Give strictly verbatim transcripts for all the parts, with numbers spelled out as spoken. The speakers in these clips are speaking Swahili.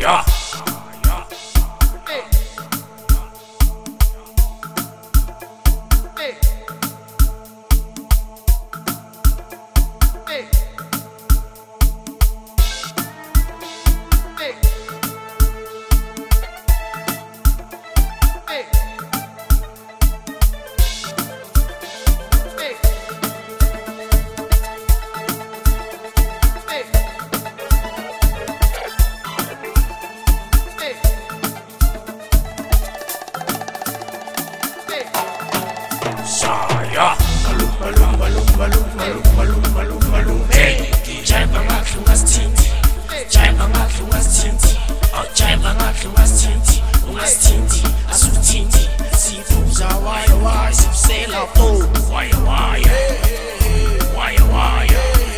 Shaya. Shaya. Malum, malum, malum, malum, malum, malum, malum, malum. Hey, jai bangat lungas tinti, jai bangat lungas tinti, oh jai bangat lungas tinti, lungas tinti, asu tinti, sifuza waya waya, sipsela po, waya waya, waya waya.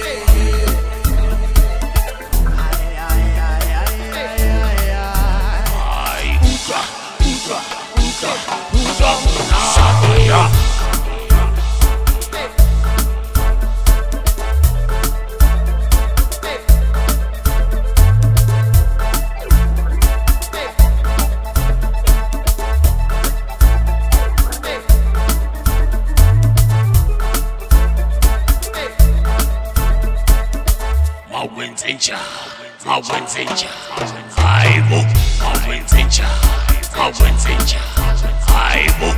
Ay, uka, uka, uka, uka, Shaya. Mawenzenja, mawenzenja, aibu, mawenzenja, mawenzenja, aibu.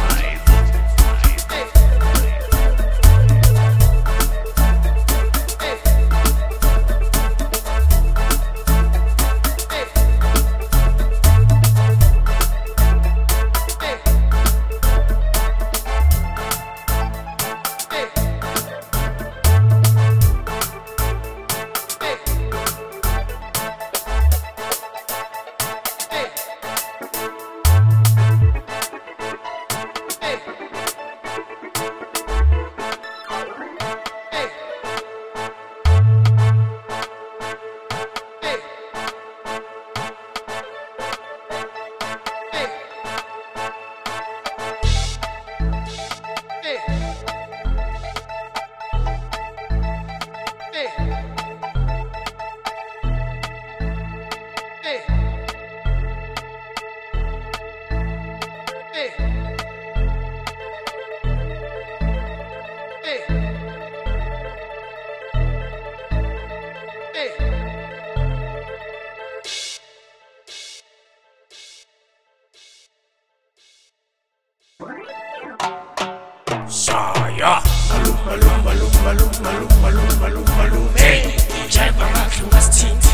Shaya. Malum, malum, malum, malum, malum, malum, malum, malum. Hey, jai bangat lungas tinti.